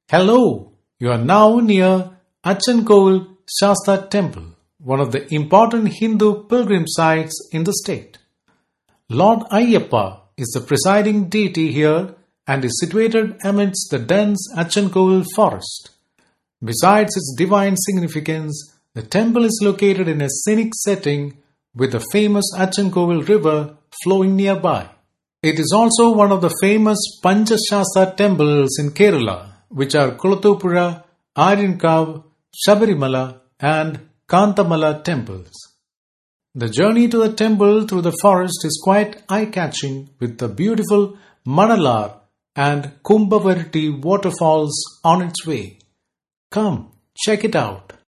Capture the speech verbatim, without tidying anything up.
Hello, you are now near Achankovil Shasta Temple, one of the important Hindu pilgrim sites in the state. Lord Ayyappa is the presiding deity here and is situated amidst the dense Achankovil forest. Besides its divine significance, the temple is located in a scenic setting with the famous Achankovil river flowing nearby. It is also one of the famous Panchashasta temples in Kerala, which are Kulathupuzha, Aryankavu, Shabarimala and Kantamala temples. The journey to the temple through the forest is quite eye-catching with the beautiful Manalar and Kumbhavarti waterfalls on its way. Come, check it out.